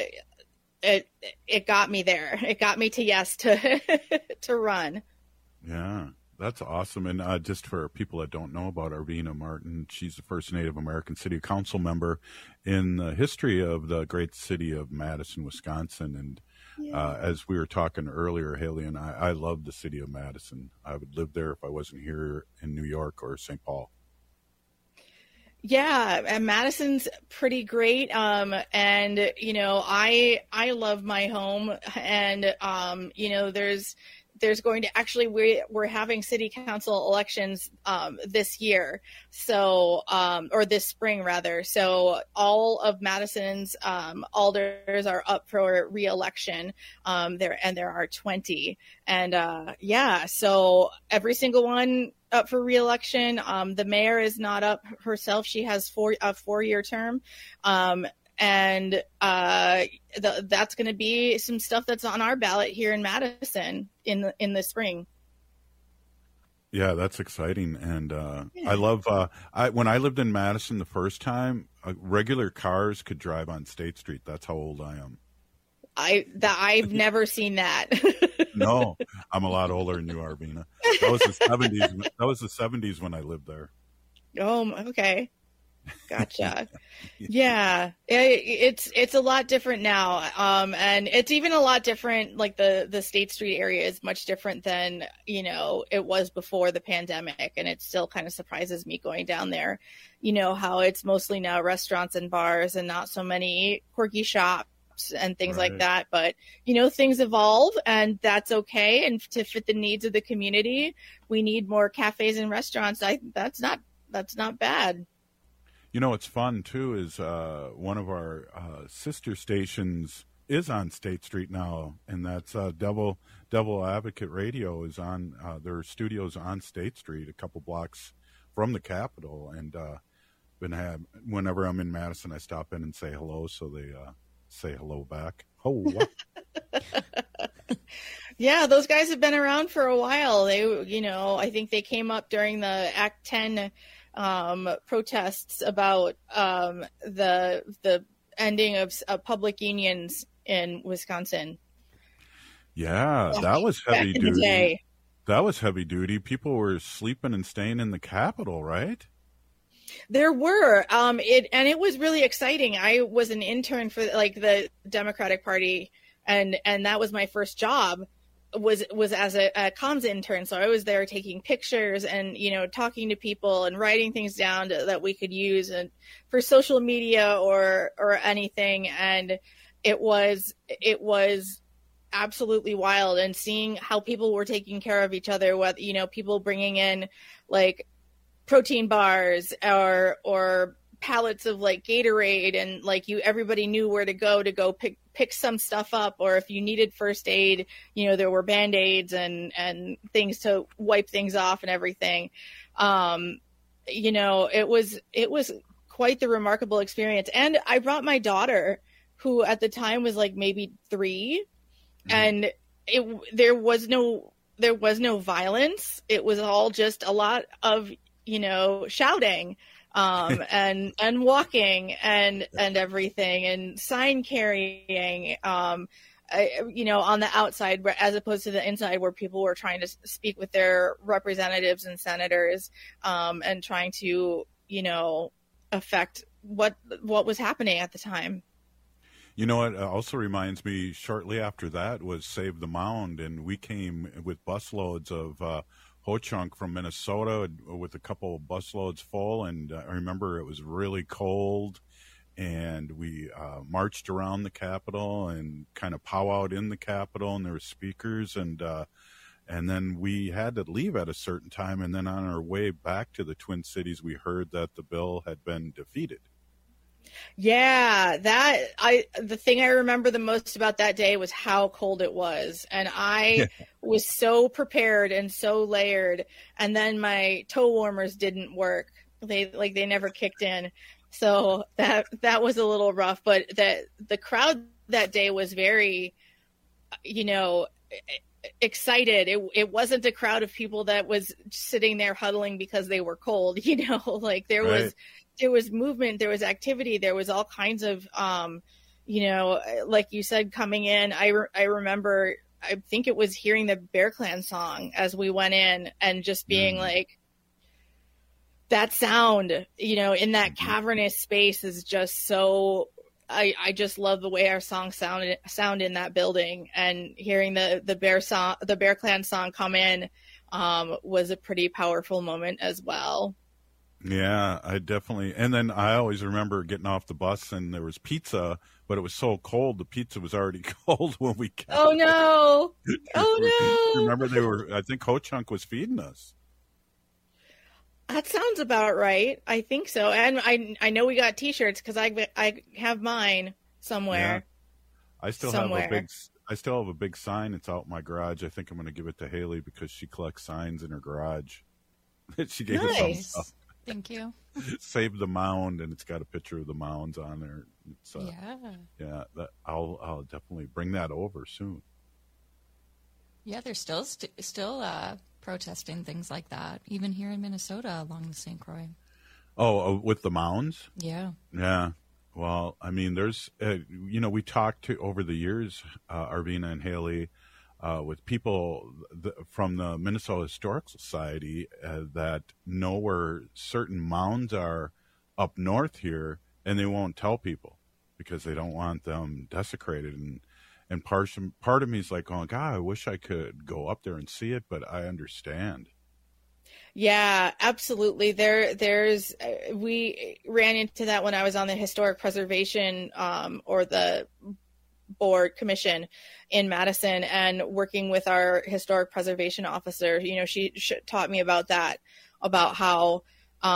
it got me there. It got me to yes to run. Yeah. That's awesome. And just for people that don't know about Arvina Martin, she's the first Native American city council member in the history of the great city of Madison, Wisconsin. And as we were talking earlier, Haley and I love the city of Madison. I would live there if I wasn't here in New York or St. Paul. Yeah, and Madison's pretty great. And, you know, I love my home, and, you know, there's going to actually, we're having city council elections this year, so or this spring rather. So all of Madison's alders are up for re-election. There are 20, and so every single one up for re-election. The mayor is not up herself; she has a 4-year term. And that's going to be some stuff that's on our ballot here in Madison in the spring. Yeah, that's exciting. And I love when I lived in Madison the first time, regular cars could drive on State Street. That's how old I am. I've never seen that. No, I'm a lot older than you, Arvina. That was the 70s. That was the 70s when I lived there. Oh, okay. Gotcha. Yeah, it's a lot different now, and it's even a lot different. Like the State Street area is much different than, you know, it was before the pandemic, and it still kind of surprises me going down there. You know how it's mostly now restaurants and bars, and not so many quirky shops and things like that. But you know, things evolve, and that's okay. And to fit the needs of the community, we need more cafes and restaurants. That's not bad. You know, what's fun, too, is one of our sister stations is on State Street now, and that's Devil Advocate Radio is on their studios on State Street, a couple blocks from the Capitol. And whenever I'm in Madison, I stop in and say hello, so they say hello back. Oh, yeah, those guys have been around for a while. They, you know, I think they came up during the Act 10 protests about the ending of public unions in Wisconsin. Yeah, that was heavy duty. That was heavy duty. People were sleeping and staying in the Capitol, right? There were, it was really exciting. I was an intern for the Democratic Party, and that was my first job. Was as a comms intern, so I was there taking pictures and, you know, talking to people and writing things down that we could use and for social media or anything. And it was absolutely wild. And seeing how people were taking care of each other, whether, you know, people bringing in like protein bars or pallets of like Gatorade, and like everybody knew where to go pick some stuff up, or if you needed first aid, you know, there were Band-Aids and things to wipe things off and everything. You know, it was quite the remarkable experience. And I brought my daughter, who at the time was like maybe 3, and there was no violence. It was all just a lot of, you know, shouting, and walking and everything, and sign carrying, you know, on the outside, as opposed to the inside, where people were trying to speak with their representatives and senators, and trying to, you know, affect what was happening at the time. You know, it also reminds me, shortly after that was Save the Mound, and we came with busloads of Ho-Chunk from Minnesota with a couple of busloads full, and I remember it was really cold, and we marched around the Capitol and kind of powwowed in the Capitol, and there were speakers, and then we had to leave at a certain time, and then on our way back to the Twin Cities, we heard that the bill had been defeated. Yeah, the thing I remember the most about that day was how cold it was. And I was so prepared and so layered. And then my toe warmers didn't work. They never kicked in. So that was a little rough, but the crowd that day was very, you know, excited. It wasn't a crowd of people that was sitting there huddling because they were cold, you know, like there was movement, there was activity, there was all kinds of, you know, like you said, coming in. I remember, I think it was hearing the Bear Clan song as we went in, and just being like, that sound, you know, in that cavernous space is just so, I just love the way our songs sound in that building, and hearing the Bear Clan song come in was a pretty powerful moment as well. Yeah, I definitely. And then I always remember getting off the bus, and there was pizza, but it was so cold. The pizza was already cold when we got Oh no! Oh no! Remember, I think Ho-Chunk was feeding us. That sounds about right. I think so. And I know we got T-shirts, because I have mine somewhere. Yeah. I still have a big sign. It's out in my garage. I think I'm going to give it to Haley because she collects signs in her garage. She gave us some stuff. Thank you. Save the Mound, and it's got a picture of the mounds on there. It's, yeah. I'll definitely bring that over soon. Yeah, they're still protesting things like that, even here in Minnesota along the St. Croix. Oh, with the mounds? Yeah. Yeah. Well, I mean, there's, you know, we talked over the years, Arvina and Haley, with people from the Minnesota Historical Society that know where certain mounds are up north here, and they won't tell people because they don't want them desecrated. And part of me is like, oh, God, I wish I could go up there and see it, but I understand. Yeah, absolutely. There's we ran into that when I was on the Historic Preservation or the Board Commission in Madison, and working with our Historic Preservation officer. You know, she taught me about that, about how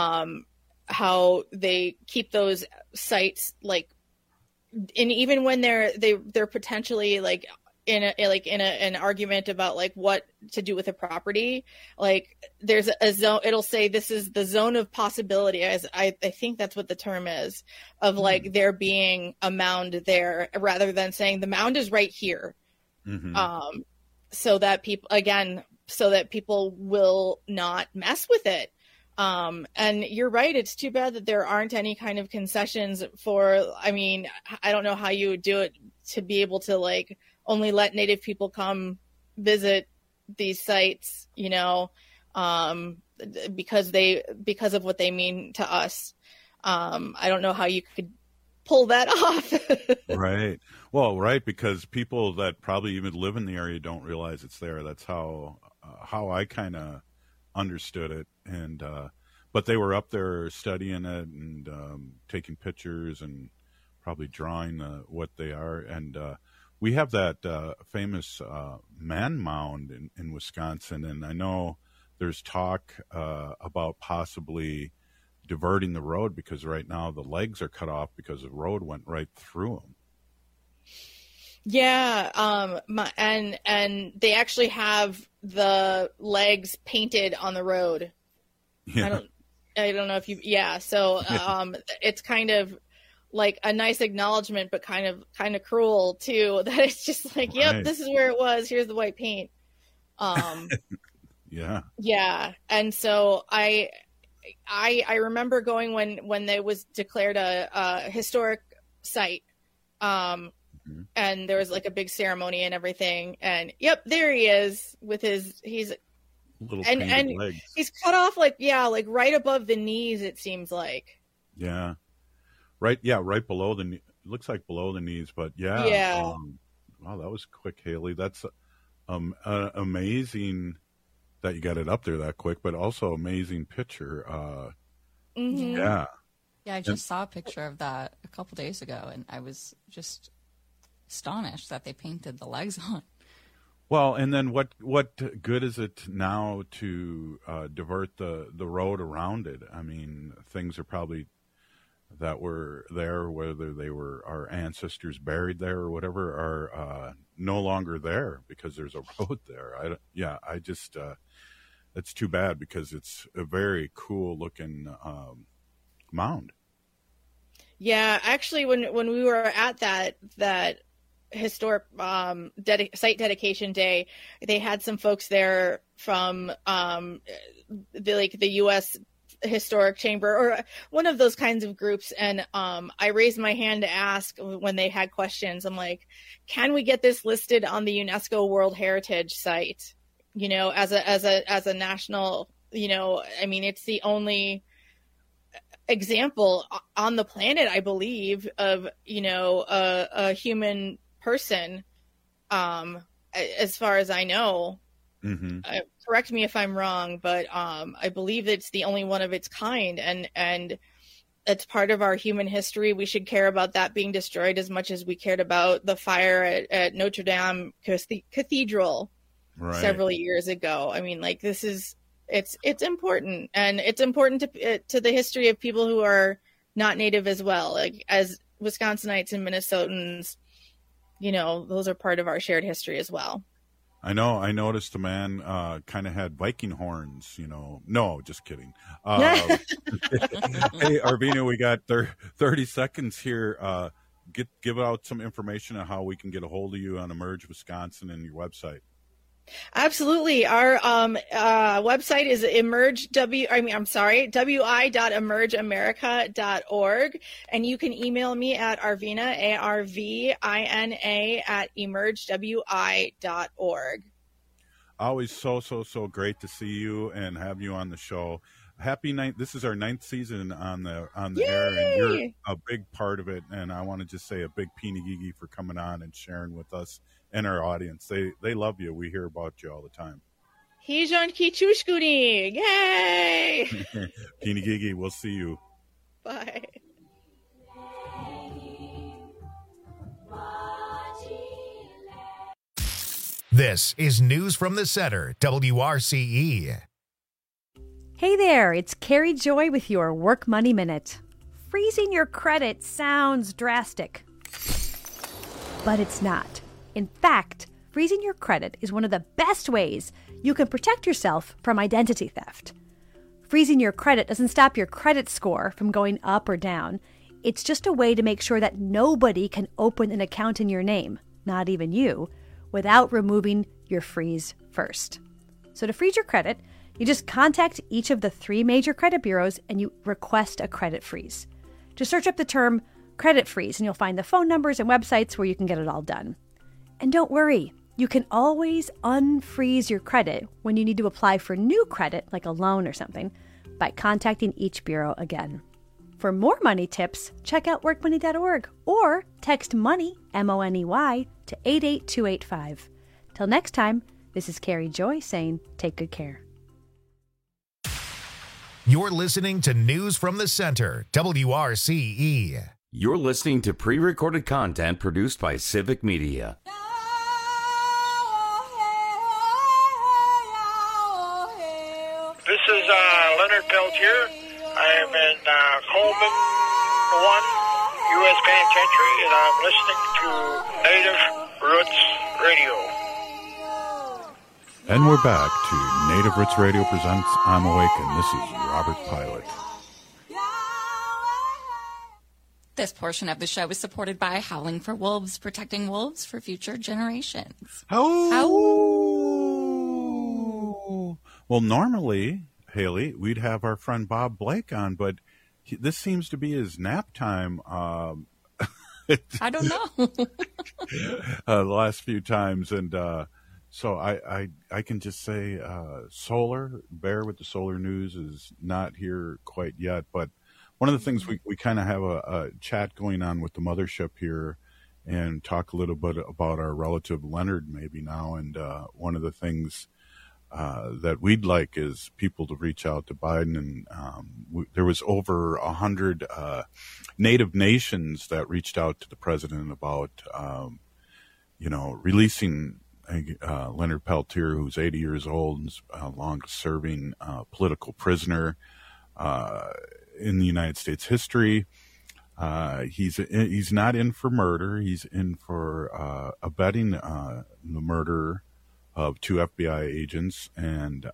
they keep those sites like, and even when they're potentially like in an argument about like what to do with a property, like there's a zone, it'll say this is the zone of possibility, as I think that's what the term is, of like there being a mound there, rather than saying the mound is right here. So that people will not mess with it. And you're right. It's too bad that there aren't any kind of concessions for, I mean, I don't know how you would do it to be able to like only let Native people come visit these sites, you know, because of what they mean to us. I don't know how you could pull that off. Right. Well, right. Because people that probably even live in the area don't realize it's there. That's how I kind of understood it. And but they were up there studying it and taking pictures and probably drawing what they are. And we have that famous man mound in Wisconsin, and I know there's talk about possibly diverting the road because right now the legs are cut off because the road went right through them. Yeah, and they actually have the legs painted on the road. Yeah. I don't know if you. Yeah, so it's kind of like a nice acknowledgement, but kind of cruel too. That it's just like, yep, Right. this is where it was. Here's the white paint. Yeah. Yeah, and so I remember going when they was declared a historic site, and there was like a big ceremony and everything, and yep, there he is with he's little and painted legs. he's cut off like right above the knees. It seems like. Yeah. Right. Yeah. Right below it looks like below the knees, but yeah. Yeah. Wow, that was quick, Haley. That's amazing that you got it up there that quick, but also amazing picture. Yeah. Yeah, I just saw a picture of that a couple days ago, and I was just astonished that they painted the legs on. Well, and then what good is it now to divert the road around it? I mean, things are probably that were there, whether they were our ancestors buried there or whatever, are no longer there because there's a road there. I just it's too bad because it's a very cool looking mound. Yeah, actually, when we were at that historic site dedication day, they had some folks there from the U.S. Historic Chamber or one of those kinds of groups, and I raised my hand to ask when they had questions. I'm like, can we get this listed on the UNESCO World Heritage site? You know, as a national, you know, I mean, it's the only example on the planet, I believe, of, you know, a human person, as far as I know. Mm-hmm. Correct me if I'm wrong, but I believe it's the only one of its kind, and it's part of our human history. We should care about that being destroyed as much as we cared about the fire at Notre Dame Cathedral several years ago. I mean, like, this is it's important, and it's important to the history of people who are not Native as well, like as Wisconsinites and Minnesotans. You know, those are part of our shared history as well. I know. I noticed the man kind of had Viking horns, you know. No, just kidding. Hey, Arvina, we got 30 seconds here. Give out some information on how we can get a hold of you on Emerge Wisconsin and your website. Absolutely. Our website is wi.emergeamerica.org, and you can email me at Arvina, ARVINA, at emergewi.org. Always so great to see you and have you on the show. Happy ninth. This is our 9th season on the air, and you're a big part of it. And I want to just say a big Pinigigi for coming on and sharing with us and our audience. They love you. We hear about you all the time. Hijan Kichushkuni. Yay! Pinigigi, we'll see you. Bye. This is News from the Center, WRCE. Hey there, it's Carrie Joy with your Work Money Minute. Freezing your credit sounds drastic, but it's not. In fact, freezing your credit is one of the best ways you can protect yourself from identity theft. Freezing your credit doesn't stop your credit score from going up or down. It's just a way to make sure that nobody can open an account in your name, not even you, without removing your freeze first. So to freeze your credit, you just contact each of the 3 major credit bureaus and you request a credit freeze. Just search up the term credit freeze and you'll find the phone numbers and websites where you can get it all done. And don't worry, you can always unfreeze your credit when you need to apply for new credit, like a loan or something, by contacting each bureau again. For more money tips, check out workmoney.org or text MONEY, MONEY, to 88285. Till next time, this is Carrie Joy saying take good care. You're listening to News from the Center, WRCE. You're listening to pre-recorded content produced by Civic Media. This is Leonard Peltier. I am in Coleman 1 U.S. Penitentiary, and I'm listening to Native Roots Radio. And we're back to Native Roots Radio presents I'm Awakened. This is Robert Pilot. This portion of the show is supported by Howling for Wolves, protecting wolves for future generations. Oh! Well, normally, Haley, we'd have our friend Bob Blake on, but this seems to be his nap time. I don't know. The last few times, and so I can just say Solar Bear with the Solar News is not here quite yet, but one of the things we kind of have a chat going on with the mothership here and talk a little bit about our relative Leonard maybe now, and one of the things that we'd like is people to reach out to Biden, and there was over 100 Native nations that reached out to the president about releasing Leonard Peltier, who's 80 years old and a long-serving political prisoner in the United States history. He's not in for murder. He's in for abetting the murder of 2 FBI agents, and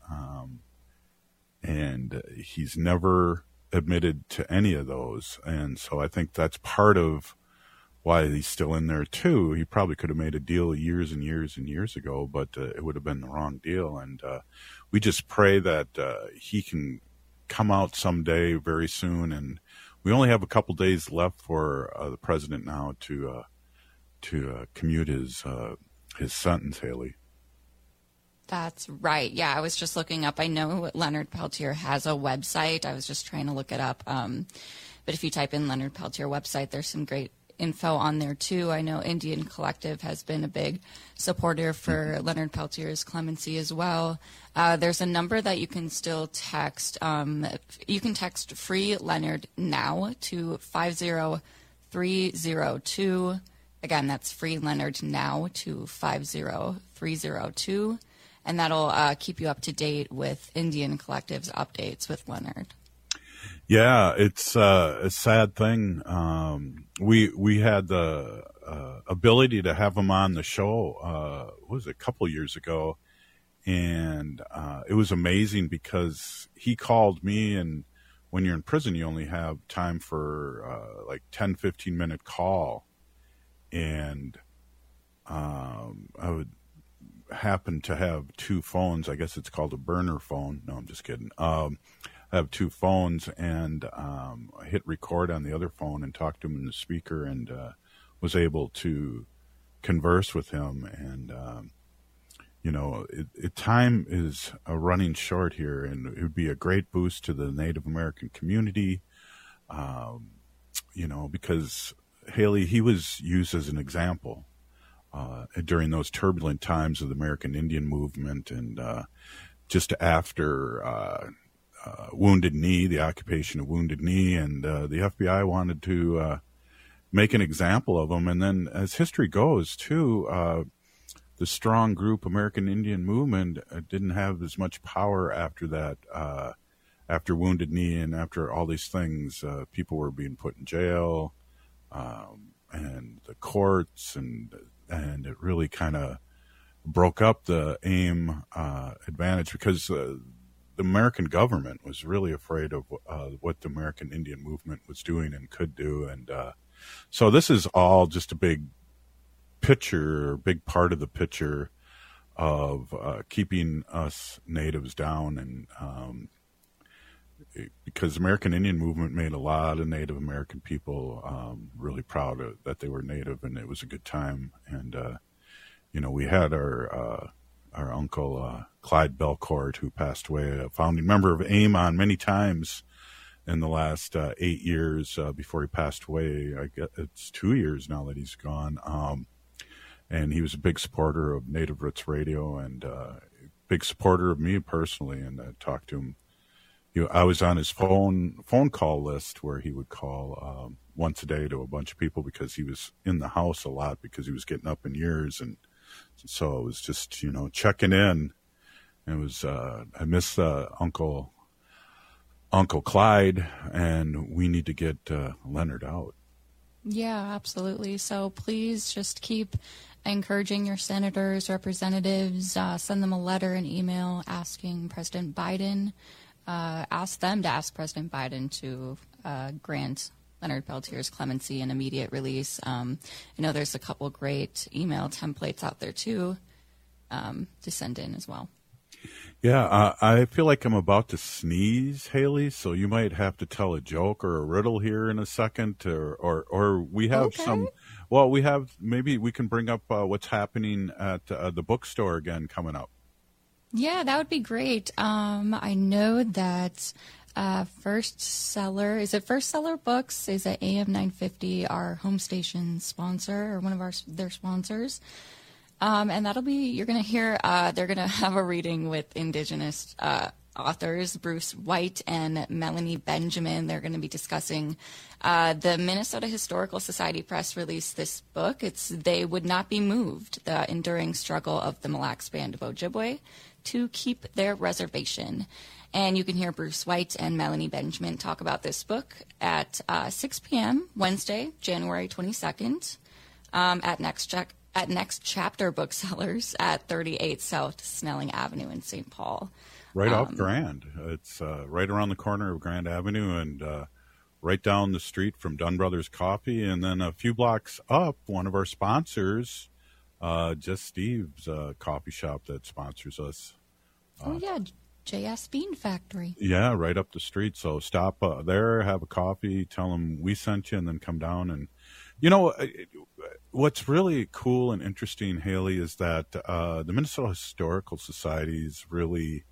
he's never admitted to any of those. And so I think that's part of why he's still in there too. He probably could have made a deal years and years and years ago, but it would have been the wrong deal. And we just pray that he can come out someday very soon. And we only have a couple days left for the president now to commute his sentence, Haley. That's right. Yeah, I was just looking up. I know Leonard Peltier has a website. I was just trying to look it up. But if you type in Leonard Peltier website, there's some great info on there too. I know Indian Collective has been a big supporter for Leonard Peltier's clemency as well. There's a number that you can still text. You can text Free Leonard now to 50302. Again, that's Free Leonard now to 50302. And that'll keep you up to date with Indian Collective's updates with Leonard. Yeah, it's a sad thing. We had the ability to have him on the show, a couple years ago, and it was amazing because he called me, and when you're in prison, you only have time for like 10, 15-minute call, and I would happen to have 2 phones. I guess it's called a burner phone. No, I'm just kidding. I have 2 phones, and I hit record on the other phone and talked to him in the speaker, and was able to converse with him. And time is running short here, and it would be a great boost to the Native American community, because Haley, he was used as an example during those turbulent times of the American Indian movement, and just after Wounded Knee, the occupation of Wounded Knee, and the FBI wanted to make an example of him. And then, as history goes, too, the strong group American Indian movement didn't have as much power after that. After Wounded Knee and after all these things, people were being put in jail, and the courts, and it really kind of broke up the AIM advantage, because the American government was really afraid of what the American Indian movement was doing and could do. And so this is all just a big part of the picture of keeping us natives down. And because the American Indian movement made a lot of Native American people really proud that they were Native, and it was a good time. And, we had our uncle Clyde Belcourt, who passed away, a founding member of AIM, on many times in the last 8 years before he passed away. I guess it's 2 years now that he's gone. And he was a big supporter of Native Roots Radio, and a big supporter of me personally, and I talked to him. I was on his phone call list where he would call once a day to a bunch of people because he was in the house a lot because he was getting up in years. And so it was just, checking in. It was, I miss Uncle Clyde, and we need to get Leonard out. Yeah, absolutely. So please just keep encouraging your senators, representatives, send them a letter, an email asking President Biden, ask them to ask President Biden to grant Leonard Peltier's clemency and immediate release. I know there's a couple great email templates out there too to send in as well. Yeah, I feel like I'm about to sneeze, Haley, so you might have to tell a joke or a riddle here in a second, or we have some. Well, maybe we can bring up what's happening at the bookstore again coming up. Yeah, that would be great. I know that First Seller Books is at AM 950, our home station sponsor, or one of their sponsors. And that'll be, you're going to hear, they're going to have a reading with Indigenous authors, Bruce White and Melanie Benjamin. They're going to be discussing the Minnesota Historical Society Press released this book. It's They Would Not Be Moved, the enduring struggle of the Mille Lacs Band of Ojibwe to keep their reservation. And you can hear Bruce White and Melanie Benjamin talk about this book at 6 p.m. Wednesday, January 22nd at Next Chapter Booksellers at 38 South Snelling Avenue in St. Paul. Right off Grand. It's right around the corner of Grand Avenue and right down the street from Dunn Brothers Coffee. And then a few blocks up, one of our sponsors, Just Steve's coffee shop that sponsors us. JS Bean Factory. Yeah, right up the street. So stop there, have a coffee, tell them we sent you, and then come down. And, what's really cool and interesting, Haley, is that the Minnesota Historical Society is really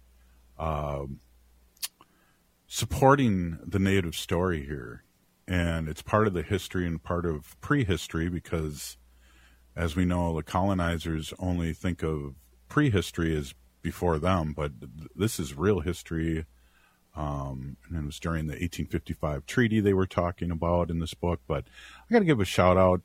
supporting the Native story here. And it's part of the history and part of prehistory because, as we know, the colonizers only think of prehistory as before them, but this is real history. And it was during the 1855 treaty they were talking about in this book. But I got to give a shout out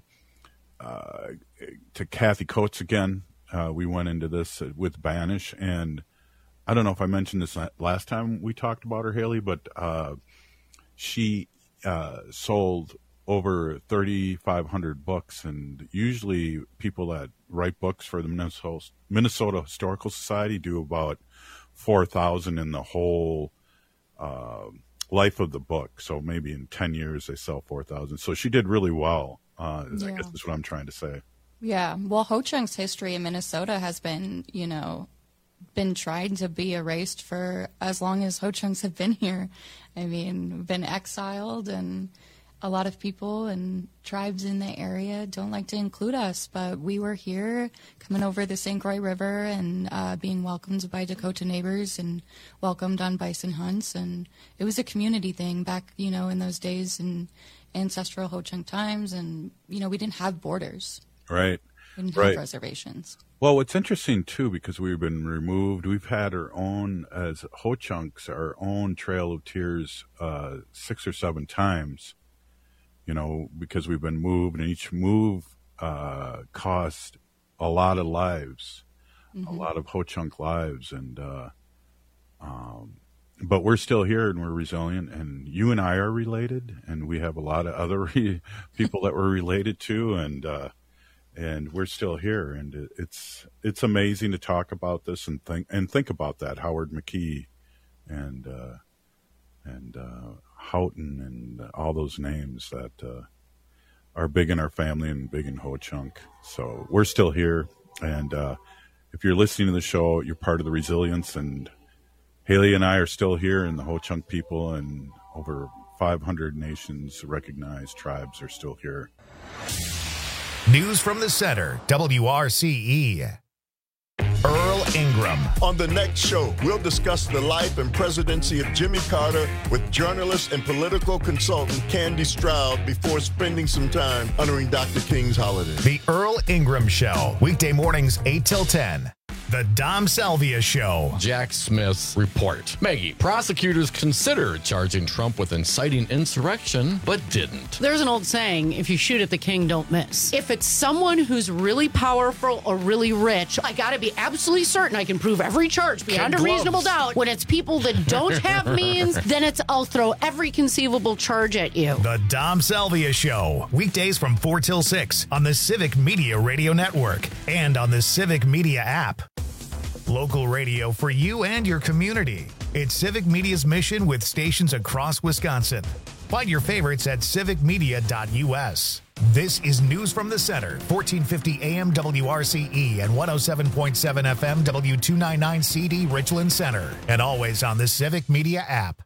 to Kathy Coates again. We went into this with Banish, and I don't know if I mentioned this last time we talked about her, Haley, but she sold over 3,500 books, and usually people that write books for the Minnesota Historical Society do about 4,000 in the whole life of the book. So maybe in 10 years they sell 4,000. So she did really well, I guess that's what I'm trying to say. Yeah. Well, Ho-Chunk's history in Minnesota has been, been trying to be erased for as long as Ho-Chunks have been here. I mean, been exiled, and a lot of people and tribes in the area don't like to include us, but we were here coming over the St. Croix River and being welcomed by Dakota neighbors and welcomed on bison hunts. And it was a community thing back, in those days in ancestral Ho-Chunk times. And, we didn't have borders. Right. We didn't have reservations. Well, what's interesting, too, because we've been removed, we've had our own, as Ho-Chunks, our own Trail of Tears 6 or 7 times. Because we've been moved, and each move cost a lot of lives, a lot of Ho-Chunk lives, and but we're still here and we're resilient, and you and I are related, and we have a lot of other people that we're related to, and we're still here, and it's amazing to talk about this and think about that. Howard McKee and Houghton and all those names that are big in our family and big in Ho-Chunk. So we're still here. And if you're listening to the show, you're part of the resilience. And Haley and I are still here, and the Ho-Chunk people and over 500 nations recognized tribes are still here. News from the center, WRCE. Earl Ingram. On the next show, we'll discuss the life and presidency of Jimmy Carter with journalist and political consultant Candy Stroud before spending some time honoring Dr. King's holiday. The Earl Ingram Show, weekday mornings 8 till 10. The Dom Salvia Show. Jack Smith's report. Maggie, prosecutors considered charging Trump with inciting insurrection, but didn't. There's an old saying, if you shoot at the king, don't miss. If it's someone who's really powerful or really rich, I got to be absolutely certain I can prove every charge beyond a reasonable doubt. When it's people that don't have means, then I'll throw every conceivable charge at you. The Dom Salvia Show. Weekdays from 4 till 6 on the Civic Media Radio Network and on the Civic Media app. Local radio for you and your community. It's Civic Media's mission with stations across Wisconsin. Find your favorites at civicmedia.us. This is News from the Center, 1450 AM WRCE and 107.7 FM W299 CD Richland Center. And always on the Civic Media app.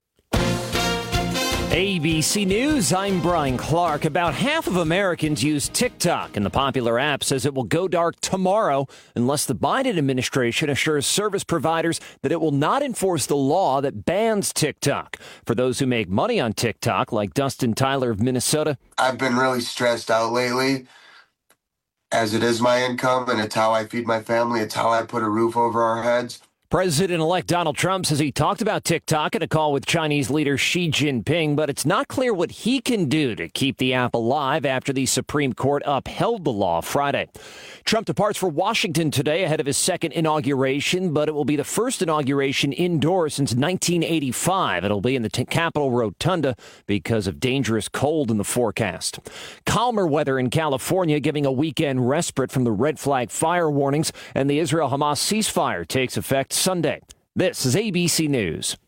ABC News, I'm Brian Clark. About half of Americans use TikTok, and the popular app says it will go dark tomorrow unless the Biden administration assures service providers that it will not enforce the law that bans TikTok. For those who make money on TikTok, like Dustin Tyler of Minnesota, I've been really stressed out lately, as it is my income, and it's how I feed my family. It's how I put a roof over our heads. President-elect Donald Trump says he talked about TikTok in a call with Chinese leader Xi Jinping, but it's not clear what he can do to keep the app alive after the Supreme Court upheld the law Friday. Trump departs for Washington today ahead of his second inauguration, but it will be the first inauguration indoors since 1985. It'll be in the Capitol Rotunda because of dangerous cold in the forecast. Calmer weather in California, giving a weekend respite from the red flag fire warnings, and the Israel-Hamas ceasefire takes effect Sunday. This is ABC News.